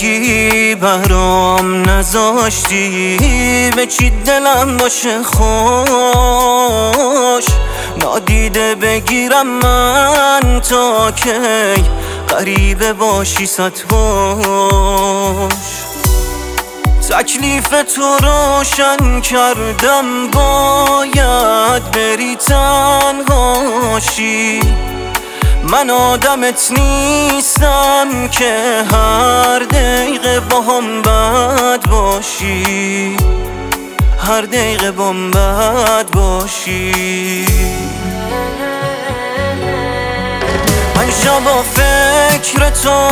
بگی برام نذاشتی به چی دلم باشه خوش، نادیده بگیرم من تا کی غریبه باشی صد باش. تکلیف تو روشن کردم باید بری تنهاشی، من آدمت نیستم که هر دقیقه با هم بد باشی، هر دقیقه با هم بد باشی. من شبا فکر تو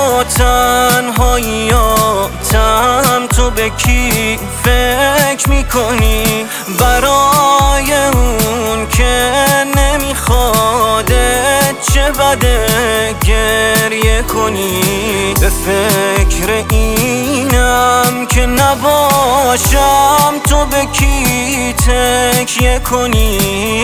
تنهاییاتم، تو به کی فکر میکنی برای اون که نمیخوادت چه بده گریه کنی؟ به فکر اینم که نباشم تو به کی تکیه کنی؟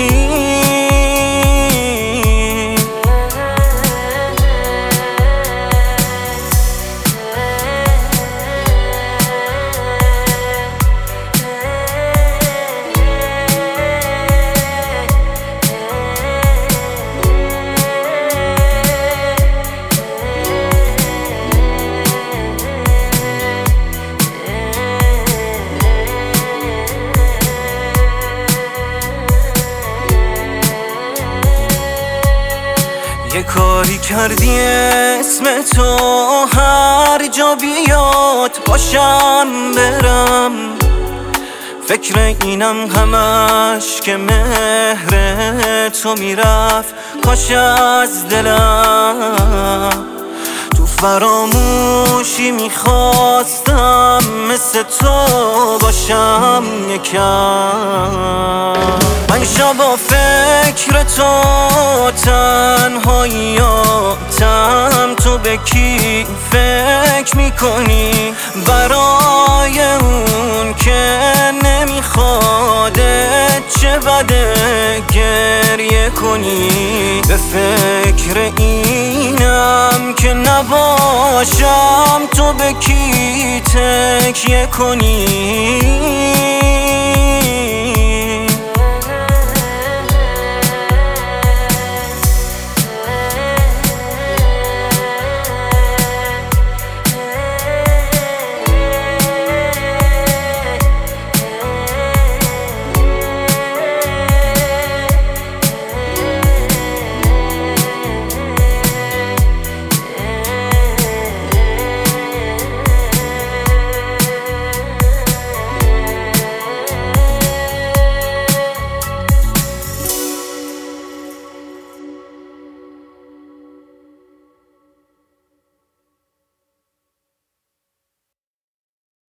یه کاری کردی اسم تو هر جا بیاد باشم برم، فکر اینم همش که مهر تو میرفت کاش از دلم. تو فراموشی میخواستم مثل تو باشم یکم. من شبا فکر تو تنهاییاتم، تو به کی فکر میکنی برای اون که نمیخوادت چه بده گریه کنی؟ به فکر اینم که نباشم تو به کی تکیه کنی؟